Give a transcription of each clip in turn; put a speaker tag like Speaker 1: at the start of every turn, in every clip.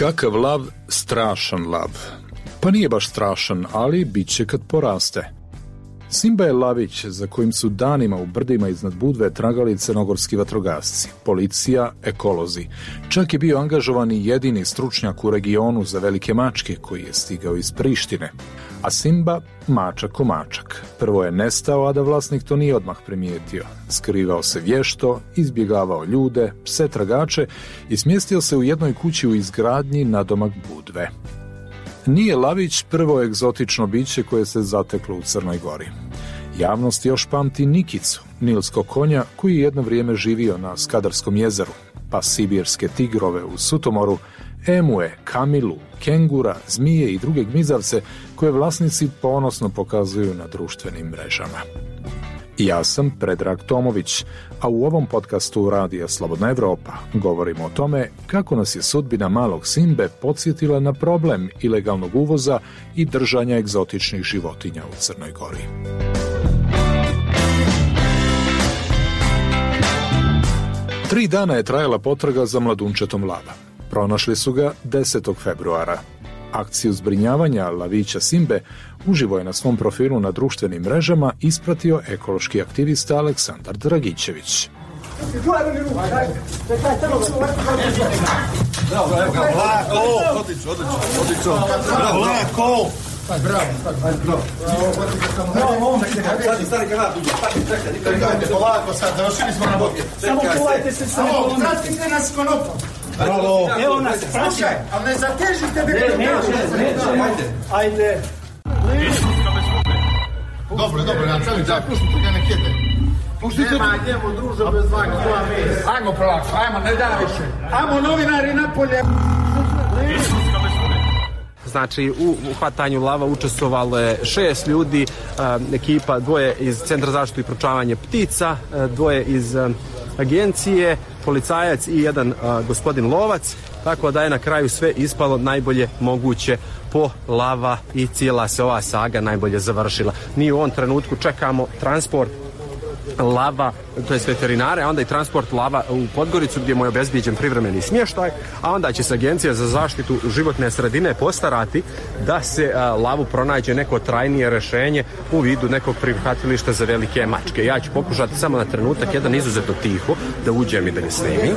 Speaker 1: Kakav lav, strašan lav. Pa nije baš strašan, ali bit će kad poraste. Simba je lavić za kojim su danima u brdima iznad Budve tragali crnogorski vatrogasci, policija, ekolozi. Čak je bio angažovan i jedini stručnjak u regionu za velike mačke koji je stigao iz Prištine. A Simba, mačak ko mačak. Prvo je nestao, a da vlasnik to nije odmah primijetio. Skrivao se vješto, izbjegavao ljude, pse tragače i smjestio se u jednoj kući u izgradnji nadomak Budve. Nije lavić prvo egzotično biće koje se zateklo u Crnoj Gori. Javnost još pamti Nikicu, nilskog konja koji je jedno vrijeme živio na Skadarskom jezeru, pa sibirske tigrove u Sutomoru, emue, kamilu, kengura, zmije i druge gmizavce koje vlasnici ponosno pokazuju na društvenim mrežama. Ja sam Predrag Tomović, a u ovom podcastu Radija Slobodna Evropa govorimo o tome kako nas je sudbina malog Simbe podsjetila na problem ilegalnog uvoza i držanja egzotičnih životinja u Crnoj Gori. Tri dana je trajala potraga za mladunčetom lava. Pronašli su ga 10. februara. Akciju zbrinjavanja lavića Simbe uživo je na svom profilu na društvenim mrežama ispratio ekološki aktivista Aleksandar Dragičević.
Speaker 2: Bravo. Evo nas, slušaj, ali ne zatežite ajde. Dobro, na cijeli džak, pustite ga nek jede. Nema, idemo družo bez dva kila mesa. Ajmo polako, ajmo, ne da više. Ajmo novinari napolje.
Speaker 3: Znači, u hvatanju lava učestvovalo je 6 ljudi, ekipa, 2 iz Centra zaštitu i proučavanje ptica, 2 iz agencije, policajac i jedan gospodin lovac, tako da je na kraju sve ispalo najbolje moguće po lava i cijela se ova saga najbolje završila. Mi u ovom trenutku čekamo transport lava, to je veterinare, a onda i transport lava u Podgoricu gdje mu je obezbijeđen privremeni smještaj, a onda će se Agencija za zaštitu životne sredine postarati da se lavu pronađe neko trajnije rješenje u vidu nekog prihvatilišta za velike mačke. Ja ću pokušati samo na trenutak jedan izuzetno tiho da uđem i da ga snimim.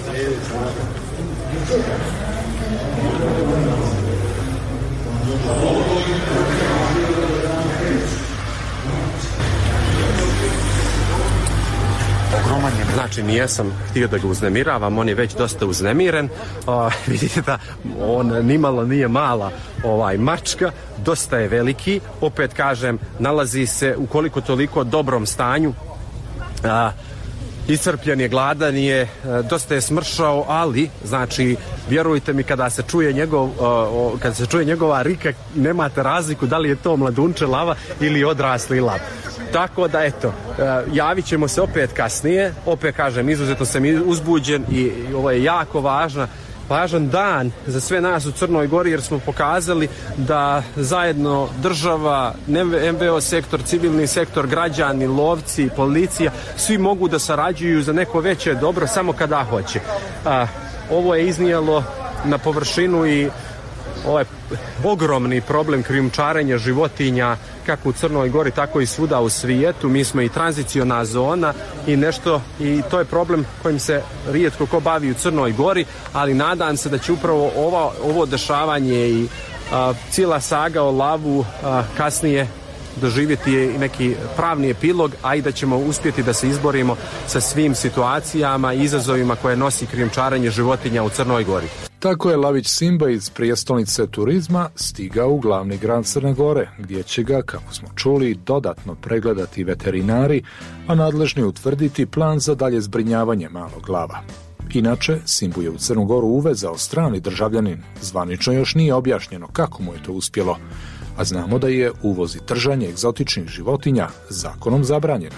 Speaker 3: Znači, nijesam htio da ga uznemiravam, on je već dosta uznemiren. Vidite da on nimalo nije mala mačka, dosta je veliki. Opet kažem, nalazi se u koliko toliko dobrom stanju. Iscrpljen je, gladan je, dosta je smršao, ali, znači, vjerujte mi, kada se čuje njegova rika, nemate razliku da li je to mladunče lava ili odrasli lav. Tako da, eto, javit ćemo se opet kasnije. Opet kažem, izuzetno sam uzbuđen i ovo je jako važan dan za sve nas u Crnoj Gori, jer smo pokazali da zajedno država, NVO sektor, civilni sektor, građani, lovci, policija, svi mogu da sarađuju za neko veće dobro samo kada hoće. Ovo je iznijelo na površinu i ovaj ogromni problem krijumčarenja životinja kako u Crnoj Gori, tako i svuda u svijetu. Mi smo i tranziciona zona i to je problem kojim se rijetko ko bavi u Crnoj Gori, ali nadam se da će upravo ovo dešavanje i cijela saga o lavu kasnije doživjeti i neki pravni epilog, a i da ćemo uspjeti da se izborimo sa svim situacijama i izazovima koje nosi krijumčarenje životinja u Crnoj Gori.
Speaker 1: Tako je lavić Simba iz prijestolnice turizma stigao u glavni grad Crne Gore, gdje će ga, kako smo čuli, dodatno pregledati veterinari, a nadležni utvrditi plan za dalje zbrinjavanje malog lava. Inače, Simbu je u Crnu Goru uvezao strani državljanin. Zvanično još nije objašnjeno kako mu je to uspjelo, a znamo da je uvoz i držanje egzotičnih životinja zakonom zabranjeno.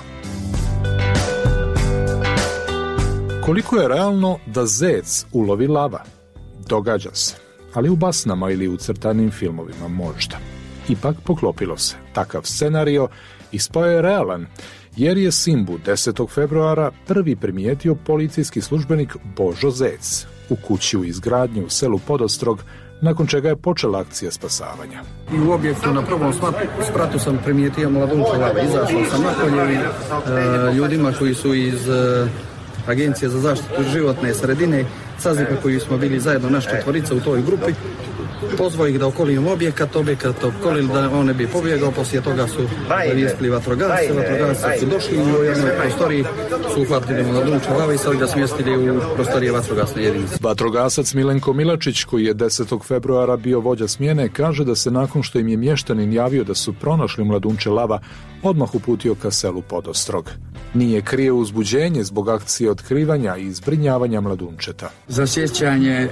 Speaker 1: Koliko je realno da zec ulovi lava? Događa se, ali u basnama ili u crtanim filmovima možda. Ipak poklopilo se. Takav scenario ispao je realan, jer je Simbu 10. februara prvi primijetio policijski službenik Božo Zec. u kući u izgradnji u selu Podostrog, nakon čega je počela akcija spasavanja.
Speaker 4: I u objektu na prvom spratu sam primijetio mladunču lave. Izašao sam napolje i ljudima koji su iz Agencije za zaštitu životne sredine, saziva koji smo bili zajedno naš četvorica u toj grupi, pozvao ih da okolimo objekat okolili da on ne bi pobjegao, poslije toga su zavijestili vatrogasci su došli i u jednoj prostoriji su uhvatili mladunču lave i sad ga smjestili u prostorije vatrogasne jedinice.
Speaker 1: Vatrogasac Milenko Milačić, koji je 10. februara bio vođa smjene, kaže da se nakon što im je mještanin javio da su pronašli mladunče lava, odmah uputio ka selu Podostrog. Nije krije uzbuđenje zbog akcije otkrivanja i zbrinjavanja mladunčeta.
Speaker 5: Za sjećanje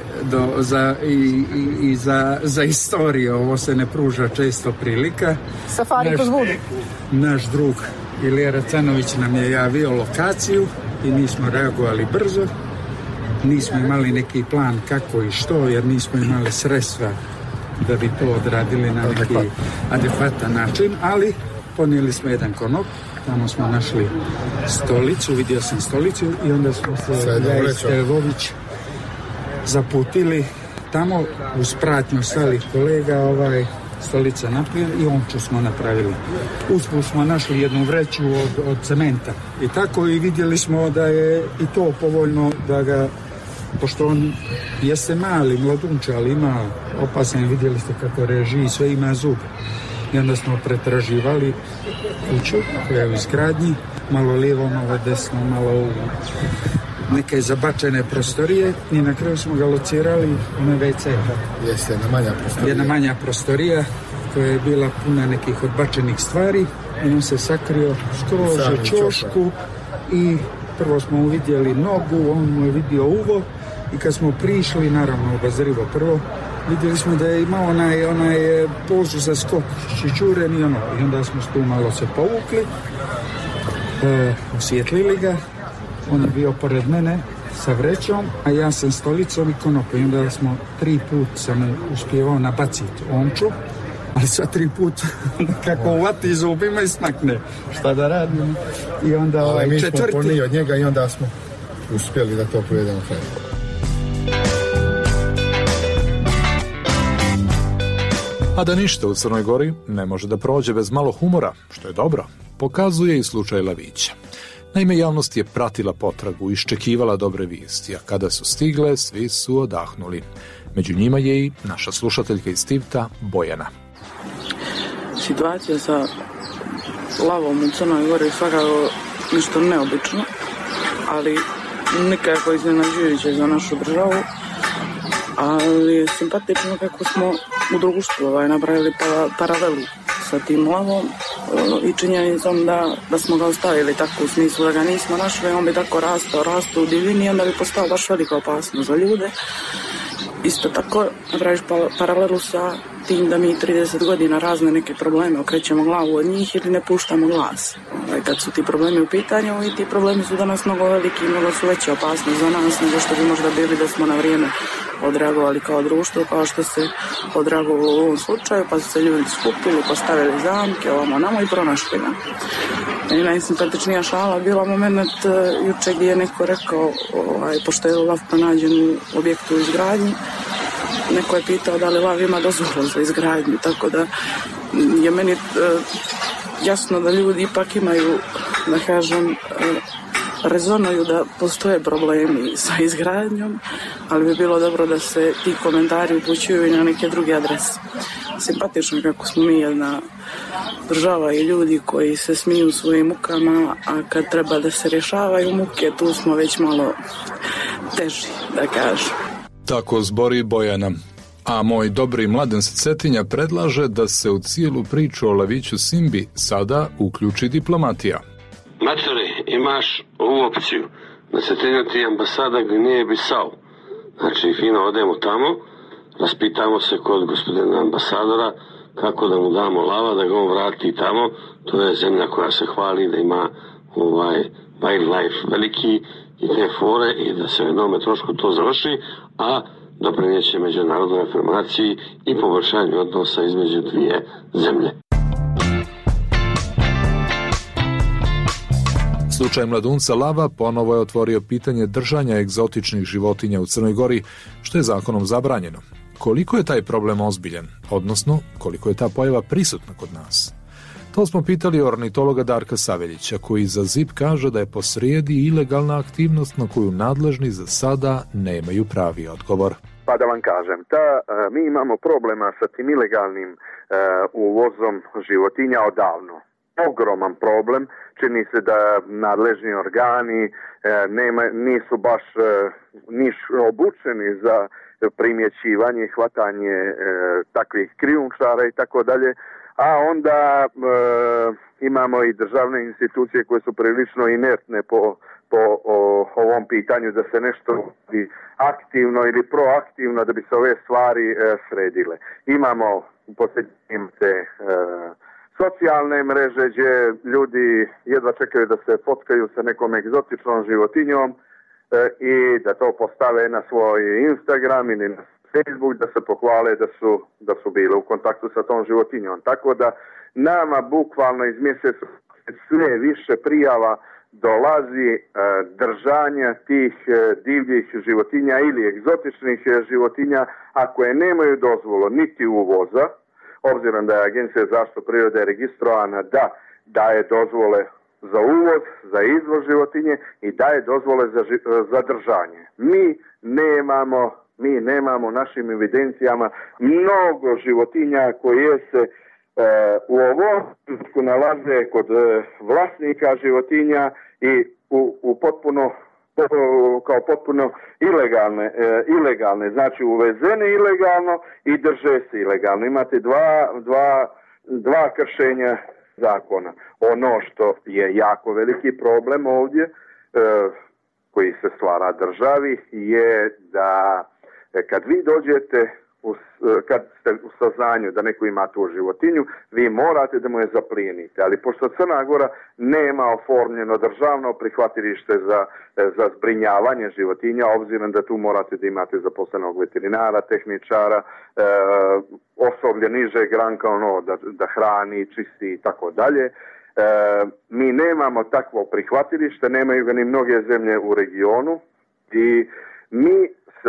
Speaker 5: za istoriju, ovo se ne pruža često prilika.
Speaker 6: Safari kroz vodu.
Speaker 5: Naš drug Ilija Racanović nam je javio lokaciju i mi smo reagovali brzo. Nismo imali neki plan kako i što, jer nismo imali sredstva da bi to odradili na neki adekvatan način, ali ponijeli smo jedan konop. Tamo smo našli stolicu, vidio sam stolicu i onda smo se Stevović zaputili tamo uz pratnju stalih kolega, stolica napravili i omču smo napravili. Usput smo našli jednu vreću od cementa i tako i vidjeli smo da je i to povoljno da ga, pošto on jeste mali mladunče, ali ima opasan, vidjeli ste kako reži, sve ima zub. I onda smo pretraživali kuću koja je u izgradnji, malo lijevo, malo desno, malo u neke zabačene prostorije i na kraju smo ga locirali u WC.
Speaker 2: Jeste,
Speaker 5: jedna manja prostorija koja je bila puna nekih odbačenih stvari i on se sakrio skroz u ćošku i prvo smo uvidjeli nogu, on mu je vidio uvo i kad smo prišli, naravno obazrivo prvo, vidjeli smo da je imao onaj pozu za skok šičuren i i onda smo tu malo se povukli, osvjetlili ga, on je bio pored mene sa vrećom, a ja sam stolicom i konopom i onda smo 3 put sam uspjevao nabaciti omču, ali sva 3 put kako uvati zubima i smakne. Šta da radim? I onda
Speaker 2: mi
Speaker 5: četvrti...
Speaker 2: smo poniji od njega i onda smo uspjeli da to povedemo kraj.
Speaker 1: A da ništa u Crnoj Gori ne može da prođe bez malo humora, što je dobro, pokazuje i slučaj Lavića. Naime, javnost je pratila potragu, iščekivala dobre vijesti, a kada su stigle, svi su odahnuli. Među njima je i naša slušateljka iz Tivta, Bojana.
Speaker 6: Situacija sa lavom u Crnoj Gori je svakako nešto neobično, ali nikako iznenađujuće za našu državu, ali je simpatično kako smo u društvu napravili paralelu sa tim lavom i činjenicom da smo ga ostavili tako u smislu da ga nismo našli, on bi tako rastao u divljini i onda bi postao baš velika opasnost za ljude. Isto tako napraviš paralelu sa tim da mi 30 godina razne neke probleme okrećemo glavu od njih ili ne puštamo glas. Kad su ti problemi u pitanju i ti problemi su danas mnogo veliki i mnogo su veća opasnost za nas nego što bi možda bili da smo na vrijeme odreagovali kao društvo, kao što se odreagovalo u ovom slučaju, pa su se ljudi skupili, postavili zamke, ovamo i pronašli ga. I najsimpatičnija šala bila moment juče gdje je neko rekao, pošto je lav pronađen u objektu u izgradnji, neko je pitao da li lav ima dozvolu za izgradnju, tako da je meni jasno da ljudi ipak imaju, da kažem, rezonuju da postoje problemi sa izgradnjom, ali bi bilo dobro da se ti komentari upućuju i na neke druge adrese. Simpatično kako smo mi jedna država i ljudi koji se smiju svojim mukama, a kad treba da se rješavaju muke, tu smo već malo teži, da kažem.
Speaker 1: Tako zbori Bojana. A moj dobri Mladen sa Cetinja predlaže da se u cijelu priču o Laviću Simbi sada uključi diplomatija.
Speaker 7: Matori, imaš ovu opciju da se trenati ambasada Gvineje Bisau. Znači, fino odemo tamo, raspitamo se kod gospodina ambasadora kako da mu damo lava, da ga on vrati tamo. To je zemlja koja se hvali da ima wildlife veliki i te fore i da se u jednome trošku to završi, a doprineće međunarodnoj afirmaciji i poboljšanju odnosa između dvije zemlje.
Speaker 1: Slučaj mladunca Lava ponovo je otvorio pitanje držanja egzotičnih životinja u Crnoj Gori, što je zakonom zabranjeno. Koliko je taj problem ozbiljan, odnosno koliko je ta pojava prisutna kod nas? To smo pitali ornitologa Darka Saveljića, koji za ZIP kaže da je posrijedi ilegalna aktivnost na koju nadležni za sada nemaju pravi odgovor.
Speaker 8: Pa da vam kažem, mi imamo problema sa tim ilegalnim uvozom životinja odavno. Ogroman problem, čini se da nadležni organi nisu baš obučeni za primjećivanje i hvatanje takvih krijumčara i tako dalje, a onda imamo i državne institucije koje su prilično inertne po ovom pitanju da se nešto aktivno ili proaktivno da bi se ove stvari sredile. Imamo posljednjim te socijalne mreže gdje ljudi jedva čekaju da se fotkaju sa nekom egzotičnom životinjom i da to postave na svoj Instagram ili na Facebook, da se pohvale da su bili u kontaktu sa tom životinjom. Tako da nama bukvalno iz mjeseca sve više prijava dolazi držanja tih divljih životinja ili egzotičnih životinja, a koje nemaju dozvolu niti uvoza, obzirom da je Agencija za zaštitu prirode registrovana da daje dozvole za uvoz, za izvoz životinje i daje dozvole za držanje. Mi nemamo u našim evidencijama mnogo životinja koje se u ovom trenutku nalaze kod vlasnika životinja i u potpuno ilegalne, znači uvezene ilegalno i drže se ilegalno. Imate dva kršenja zakona. Ono što je jako veliki problem ovdje, koji se stvara državi, je da kad vi dođete, kad ste u saznanju da neko ima tu životinju, vi morate da mu je zaplijenite. Ali pošto Crna Gora nema oformljeno državno prihvatilište za zbrinjavanje životinja, obzirom da tu morate da imate zaposlenog veterinara, tehničara, osoblje nižeg ranka, da hrani, čisti i tako dalje. Mi nemamo takvo prihvatilište, nemaju ga ni mnoge zemlje u regionu i mi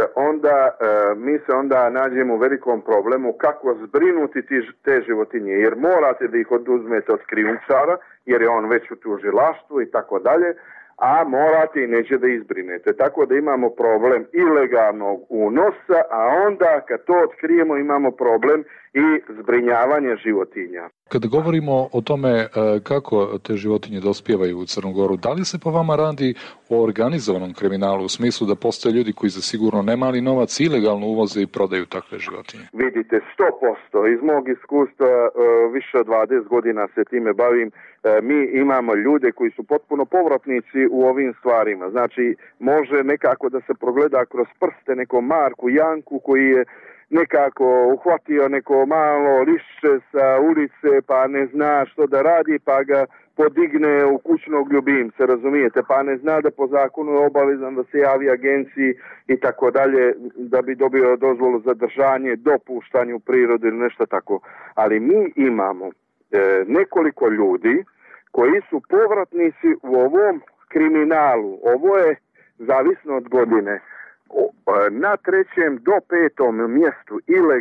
Speaker 8: se onda nađemo u velikom problemu kako zbrinuti te životinje, jer morate da ih oduzmete od krijumčara, jer je on već u tužilaštvu i tako dalje, a morate i neće da izbrinete. Tako da imamo problem ilegalnog unosa, a onda kad to otkrijemo imamo problem i zbrinjavanje životinja.
Speaker 1: Kada govorimo o tome kako te životinje dospijevaju u Crnu Goru, da li se po vama radi o organizovanom kriminalu, u smislu da postoje ljudi koji zasigurno ne mali novac ilegalno uvoze i prodaju takve životinje?
Speaker 8: Vidite, 100%. Iz mog iskustva više od 20 godina se time bavim. Mi imamo ljude koji su potpuno povratnici u ovim stvarima. Znači, može nekako da se progleda kroz prste nekom Marku Janku koji je nekako uhvatio neko malo lišće sa ulice pa ne zna što da radi pa ga podigne u kućnog ljubimca, razumijete, pa ne zna da po zakonu je obavezan da se javi agenciji i tako dalje da bi dobio dozvolu za držanje, dopuštanje u prirodi ili nešto tako. Ali mi imamo nekoliko ljudi koji su povratnici u ovom kriminalu. Ovo je zavisno od godine. Na 3. do 5. mjestu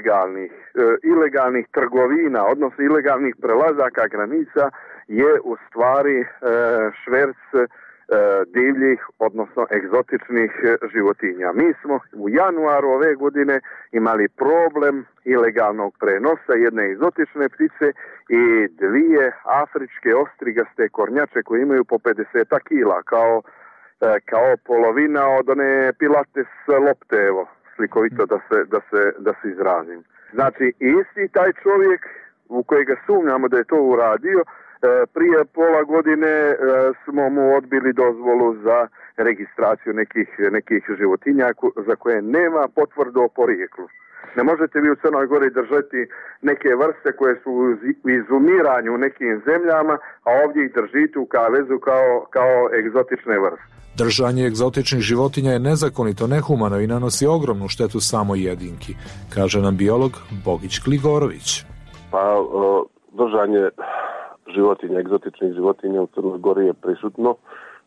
Speaker 8: ilegalnih trgovina, odnosno ilegalnih prelazaka granica je u stvari šverc divljih, odnosno egzotičnih životinja. Mi smo u januaru ove godine imali problem ilegalnog prenosa jedne egzotične ptice i 2 afričke ostrigaste kornjače koje imaju po 50 kila, kao polovina od one pilates lopte, evo, slikovito da se izrazim. Znači, isti taj čovjek u kojega sumnjamo da je to uradio, prije pola godine smo mu odbili dozvolu za registraciju nekih životinja za koje nema potvrdu o porijeklu. Ne možete vi u Crnoj Gori držati neke vrste koje su u izumiranju u nekim zemljama, a ovdje ih držite u kavezu kao egzotične vrste.
Speaker 1: Držanje egzotičnih životinja je nezakonito, nehumano i nanosi ogromnu štetu samoj jedinki, kaže nam biolog Bogić Kligorović.
Speaker 9: Pa, držanje životinja, egzotičnih životinja u Crnoj Gori je prisutno.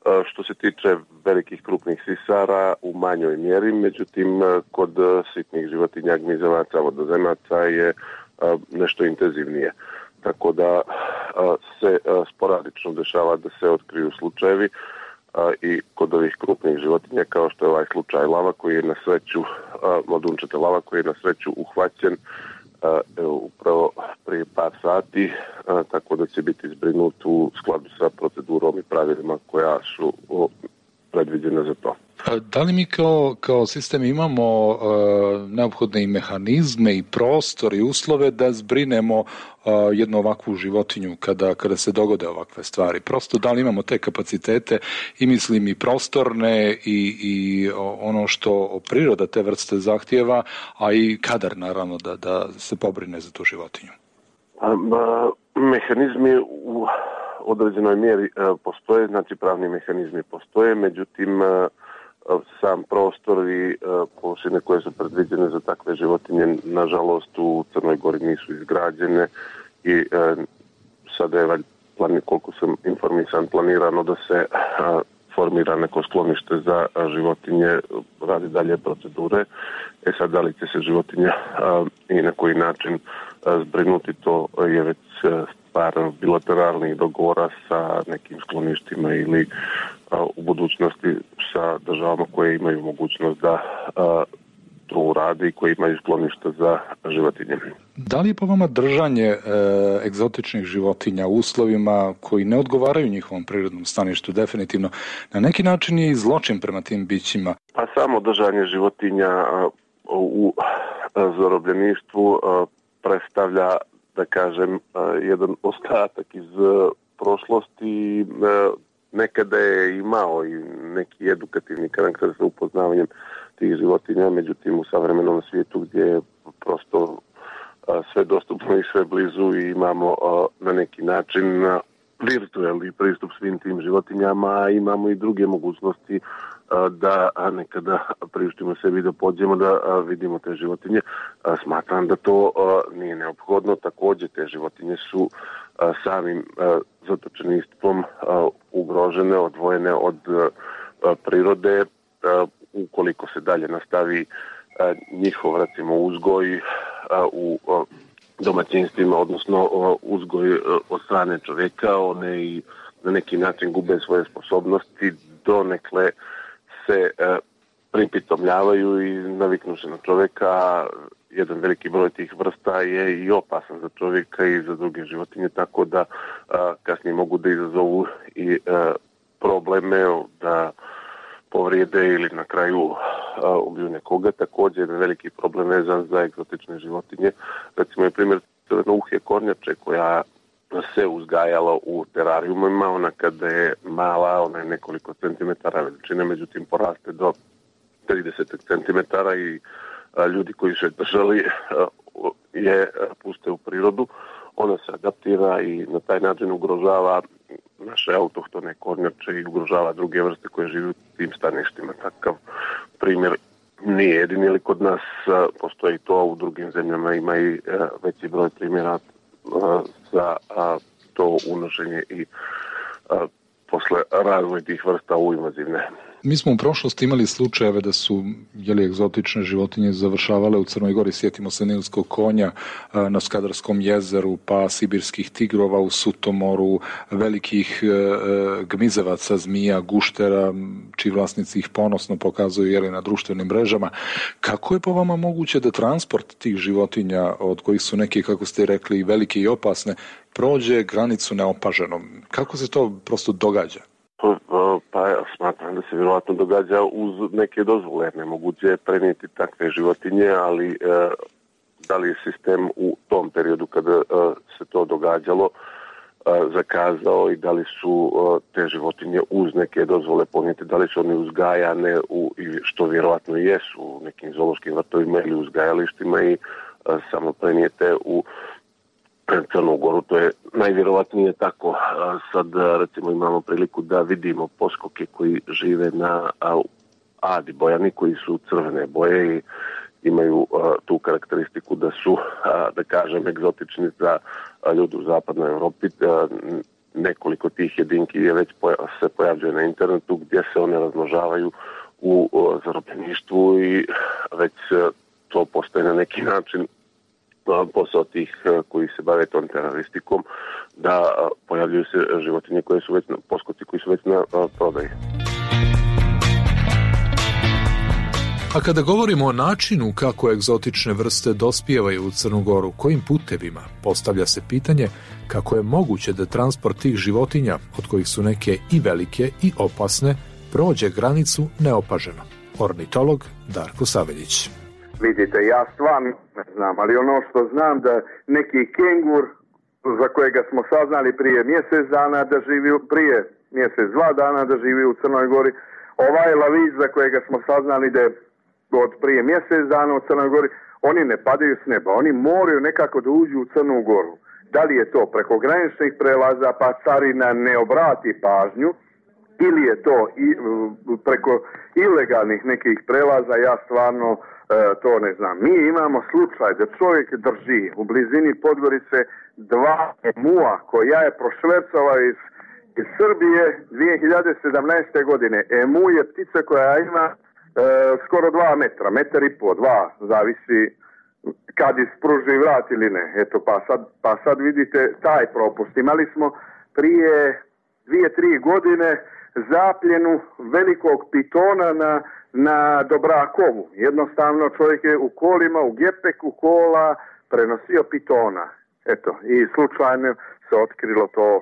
Speaker 9: Što se tiče velikih krupnih sisara u manjoj mjeri, međutim kod sitnih životinja, gmizavaca, vodozemaca je nešto intenzivnije. Tako da se sporadično dešava da se otkriju slučajevi i kod ovih krupnih životinja, kao što je ovaj slučaj lava koji je na sreću, mladunčeta lava koji je na sreću uhvaćen upravo prije par sati, tako da će biti zbrinut u skladu sa procedurom i pravilima koja su predviđena za to.
Speaker 1: Da li mi kao sistem imamo neophodne i mehanizme i prostor i uslove da zbrinemo jednu ovakvu životinju kada se dogode ovakve stvari? Prosto da li imamo te kapacitete i mislim i prostorne i ono što priroda te vrste zahtijeva, a i kadar naravno da se pobrine za tu životinju?
Speaker 9: Mehanizmi u određenoj mjeri postoje, znači pravni mehanizmi postoje, međutim sam prostor i površine koje su predviđene za takve životinje nažalost u Crnoj Gori nisu izgrađene i sada je koliko sam informisan planirano da se formira neko sklonište za životinje, radi dalje procedure. Sad da li će se životinje i na koji način zbrinuti, to je već par bilateralnih dogovora sa nekim skloništima ili u budućnosti sa državama koje imaju mogućnost da to urade i koji imaju skloništa za životinje.
Speaker 1: Da li je po vama držanje egzotičnih životinja u uslovima koji ne odgovaraju njihovom prirodnom staništu definitivno na neki način je i zločin prema tim bićima?
Speaker 9: Pa samo držanje životinja u zarobljeništvu predstavlja, da kažem, jedan ostatak iz prošlosti. Nekada je imao i neki edukativni karakter sa upoznavanjem tih životinja, međutim u savremenom svijetu gdje je prosto sve dostupno i sve blizu i imamo na neki način virtualni pristup svim tim životinjama, imamo i druge mogućnosti da nekada priuštimo sebi da pođemo da vidimo te životinje. Smatram da to nije neophodno. Također te životinje su samim zatočenistvom ugrožene, odvojene od prirode. Ukoliko se dalje nastavi njihov, recimo, uzgoj u domaćinstvima, odnosno uzgoj od strane čovjeka, one i na neki način gube svoje sposobnosti, donekle se pripitomljavaju i naviknu se na čovjeka. Jedan veliki broj tih vrsta je i opasan za čovjeka i za druge životinje, tako da kasnije mogu da izazovu i probleme da povrijede ili na kraju ubiju nekoga. Također jedan veliki problem vezan za egzotične životinje. Recimo je primjer crvenouhje kornjače koja se uzgajala u terarijumima. Ona kada je mala, ona je nekoliko centimetara veličine, međutim poraste do 30 centimetara i ljudi koji su je držali je puste u prirodu. Ona se adaptira i na taj način ugrožava naše autohtone kornjače i ugrožava druge vrste koje žive u tim staništima. Takav primjer nije jedini, ali kod nas postoji to, u drugim zemljama ima i veći broj primjera za to unošenje i posle razvoj tih vrsta u invazivne.
Speaker 1: Mi smo u prošlosti imali slučajeve da su egzotične životinje završavale u Crnoj Gori. Sjetimo se nilskog konja na Skadarskom jezeru, pa sibirskih tigrova u Sutomoru, velikih gmizevaca, zmija, guštera, čiji vlasnici ih ponosno pokazuju na društvenim mrežama. Kako je po vama moguće da transport tih životinja, od kojih su neki, kako ste rekli, velike i opasne, prođe granicu neopaženo? Kako se to prosto događa?
Speaker 9: Pa ja smatram da se vjerojatno događa uz neke dozvole. Nemoguće je prenijeti takve životinje, ali da li je sistem u tom periodu kada se to događalo zakazao i da li su te životinje uz neke dozvole ponijete, da li su one uzgajane što vjerojatno jesu u nekim zoološkim vrtovima ili uzgajalištima i samo prenijete u Crnu Goru. To je najvjerovatnije tako. Sad recimo imamo priliku da vidimo poskoke koji žive na Adi Bojani, koji su crvene boje i imaju tu karakteristiku da su, da kažem, egzotični za ljudi u zapadnoj Europi. nekoliko tih jedinki je već se pojavljuje na internetu gdje se one razmnožavaju u zarobljeništvu i već to postaje na neki način posao tih koji se bave tom teroristikom, da pojavljuju se životinje koje su već poskoci koji su već na prodaji.
Speaker 1: A kada govorimo o načinu kako egzotične vrste dospijevaju u Crnu Goru, kojim putevima, postavlja se pitanje kako je moguće da transport tih životinja, od kojih su neke i velike i opasne, prođe granicu neopaženo. Ornitolog Darko Saveljić.
Speaker 8: Vidite, ja stvarno ne znam, ali ono što znam da neki kengur za kojega smo saznali prije mjesec dana da živi, prije mjesec, 2 dana da živi u Crnoj Gori, ovaj lavić za kojega smo saznali da je od prije mjesec dana u Crnoj Gori, oni ne padaju s neba, oni moraju nekako da uđu u Crnu Goru. Da li je to preko graničnih prelaza pa carina ne obrati pažnju, ili je to preko ilegalnih nekih prelaza, ja stvarno to ne znam. Mi imamo slučaj da čovjek drži u blizini Podgorice 2 emua koja je prošvercovao iz Srbije 2017. godine. Emu je ptica koja ima skoro 2 metra, 1,5 metra, 2, zavisi kad ispruži vrat ili ne. Eto, pa sad vidite taj propust. Imali smo prije 2-3 godine zapljenu velikog pitona na Dobrakovu. Jednostavno čovjek je u kolima, u gepeku kola prenosio pitona. Eto, i slučajno se otkrilo to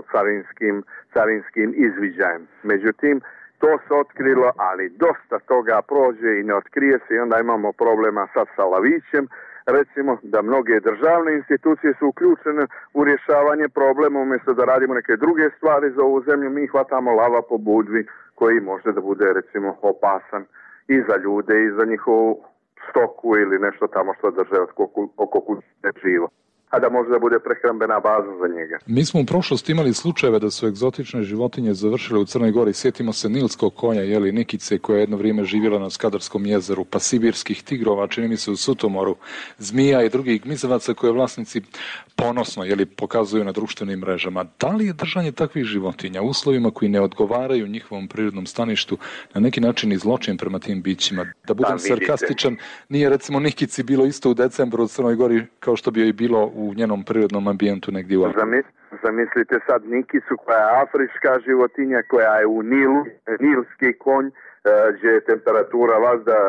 Speaker 8: carinskim izviđajem. Međutim, to se otkrilo, ali dosta toga prođe i ne otkrije se i onda imamo problema sad sa lavićem. Recimo da mnoge državne institucije su uključene u rješavanje problema, umjesto da radimo neke druge stvari za ovu zemlju, mi hvatamo lava po Budvi koji može da bude recimo opasan i za ljude i za njihovu stoku ili nešto tamo što drže oko kuće živo, a da može da bude prehrambena baza za njega.
Speaker 1: Mi smo u prošlosti imali slučajeve da su egzotične životinje završile u Crnoj Gori. Sjetimo se nilskog konja, Nikice, koja je jedno vrijeme živjela na Skadarskom jezeru, pa sibirskih tigrova, čini mi se u Sutomoru, zmija i drugih gmizavaca koje vlasnici ponosno pokazuju na društvenim mrežama. Da li je držanje takvih životinja u uslovima koji ne odgovaraju njihovom prirodnom staništu na neki način i zločin prema tim bićima? Da budem sarkastičan, nije recimo Nikici bilo isto u decembru u Crnoj Gori kao što bi joj bilo u njenom prirodnom ambijentu negdje u
Speaker 8: Zamislite sad Nikicu koja je afrička životinja, koja je u Nilu, nilski konj, gdje je temperatura vazda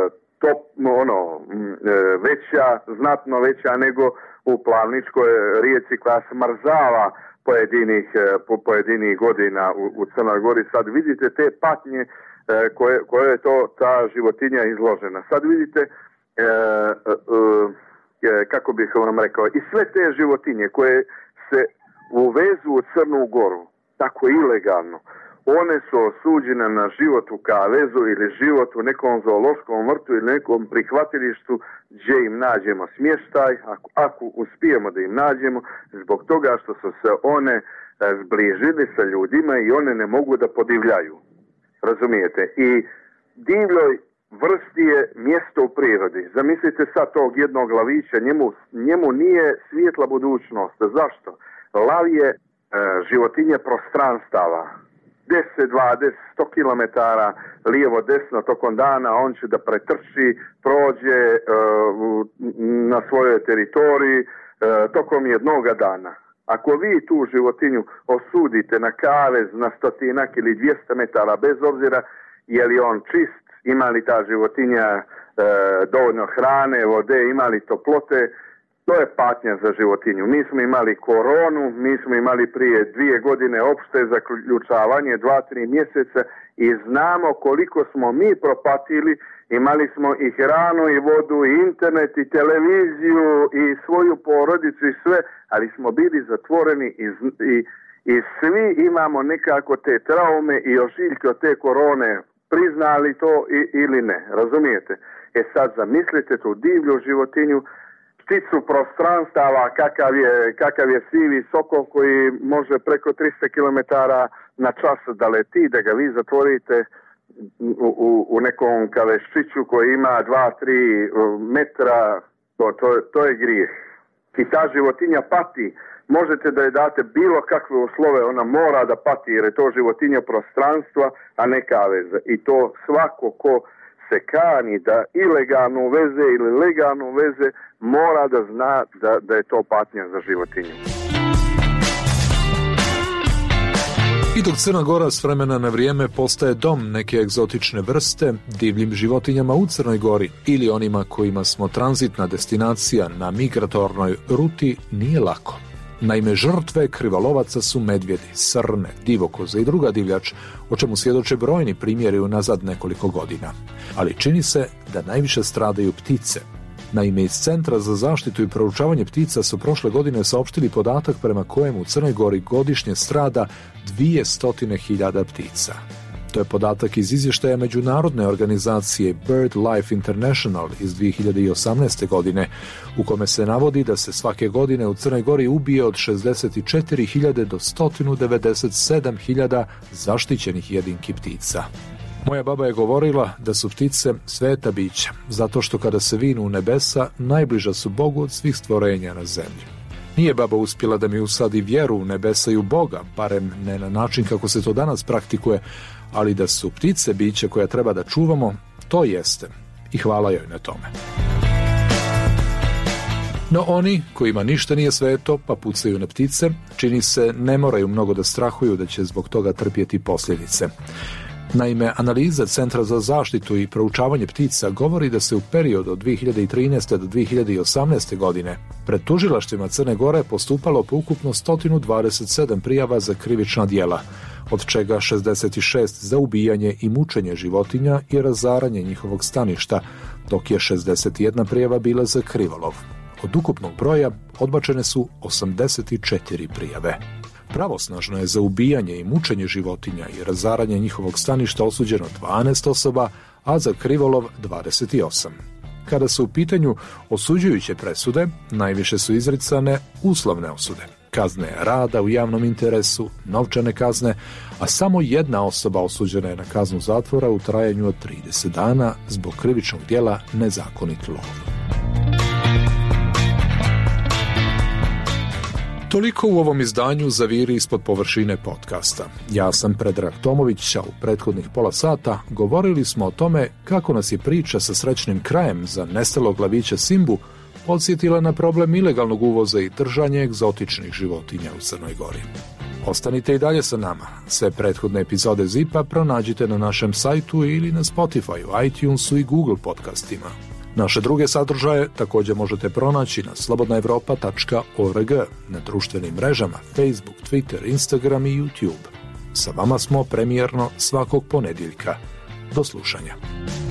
Speaker 8: veća, znatno veća nego u Plavničkoj rijeci koja smrzava pojedinih godina u Crnoj Gori. Sad vidite te patnje koje je ta životinja izložena. Sad vidite kako bih vam rekao, i sve te životinje koje se uvezu u Crnu Goru, tako ilegalno, one su osuđene na život u kavezu ili život u nekom zoološkom vrtu ili nekom prihvatilištu gdje im nađemo smještaj, ako uspijemo da im nađemo, zbog toga što su se one zbližili sa ljudima i one ne mogu da podivljaju. Razumijete? I divljoj vrsti je mjesto u prirodi. Zamislite sad tog jednog lavića, njemu nije svijetla budućnost. Zašto? Lav je životinje prostranstava. 10, 20, 100 km lijevo, desno tokom dana, on će da pretrči, prođe na svojoj teritoriji tokom jednoga dana. Ako vi tu životinju osudite na kavez na 100 ili 200 metara, bez obzira je li on čist, ima li ta životinja dovoljno hrane, vode, ima li toplote, to je patnja za životinju. Mi smo imali koronu, mi smo imali prije 2 godine opšte zaključavanje, 2-3 mjeseca i znamo koliko smo mi propatili. Imali smo i hranu, i vodu, i internet, i televiziju, i svoju porodicu i sve, ali smo bili zatvoreni i svi imamo nekako te traume i ožiljke od te korone, priznali to ili ne, razumijete? Sad zamislite tu divlju životinju, pticu prostranstava, kakav je sivi sokol koji može preko 300 km na čas da leti, da ga vi zatvorite u nekom kaveščiću koji ima 2-3 metra, to je grijeh. i ta životinja pati, možete da je date bilo kakve uslove, ona mora da pati jer je to životinja prostranstva, a ne kaveza. I to svako ko se kani da ilegalno uveze ili legalno uveze mora da zna da je to patnja za životinju.
Speaker 1: I dok Crna Gora s vremena na vrijeme postaje dom neke egzotične vrste, divljim životinjama u Crnoj Gori ili onima kojima smo tranzitna destinacija na migratornoj ruti nije lako. Naime, žrtve krivolovaca su medvjedi, srne, divokoze i druga divljač, o čemu svjedoče brojni primjeri unazad nekoliko godina. Ali čini se da najviše stradaju ptice. Naime, iz Centra za zaštitu i proučavanje ptica su prošle godine saopštili podatak prema kojem u Crnoj Gori godišnje strada 200.000 ptica. To je podatak iz izvještaja međunarodne organizacije BirdLife International iz 2018. godine, u kome se navodi da se svake godine u Crnoj Gori ubije od 64.000 do 197.000 zaštićenih jedinki ptica. Moja baba je govorila da su ptice sveta bića, zato što kada se vinu u nebesa, najbliža su Bogu od svih stvorenja na zemlji. Nije baba uspjela da mi usadi vjeru u nebesa i u Boga, barem ne na način kako se to danas praktikuje, ali da su ptice biće koja treba da čuvamo, to jeste. I hvala joj na tome. No oni, kojima ništa nije sveto, pa pucaju na ptice, čini se ne moraju mnogo da strahuju da će zbog toga trpjeti posljedice. Naime, analiza Centra za zaštitu i proučavanje ptica govori da se u periodu od 2013. do 2018. godine pred tužilaštvima Crne Gore postupalo po ukupno 127 prijava za krivična djela, od čega 66 za ubijanje i mučenje životinja i razaranje njihovog staništa, dok je 61 prijava bila za krivolov. Od ukupnog broja odbačene su 84 prijave. Pravosnažno je za ubijanje i mučenje životinja i razaranje njihovog staništa osuđeno 12 osoba, a za krivolov 28. Kada su u pitanju osuđujuće presude, najviše su izricane uslovne osude, kazne rada u javnom interesu, novčane kazne, a samo jedna osoba osuđena je na kaznu zatvora u trajanju od 30 dana zbog krivičnog djela nezakonit lov. Toliko u ovom izdanju Zaviri ispod površine podcasta. Ja sam Predrag Tomović, a u prethodnih pola sata govorili smo o tome kako nas je priča sa srećnim krajem za nestalog lavića Simbu podsjetila na problem ilegalnog uvoza i držanja egzotičnih životinja u Crnoj Gori. Ostanite i dalje sa nama. Sve prethodne epizode Zipa pronađite na našem sajtu ili na Spotifyu, iTunesu i Google podcastima. Naše druge sadržaje također možete pronaći na slobodnaevropa.org, na društvenim mrežama Facebook, Twitter, Instagram i YouTube. Sa vama smo premijerno svakog ponedjeljka. Do slušanja.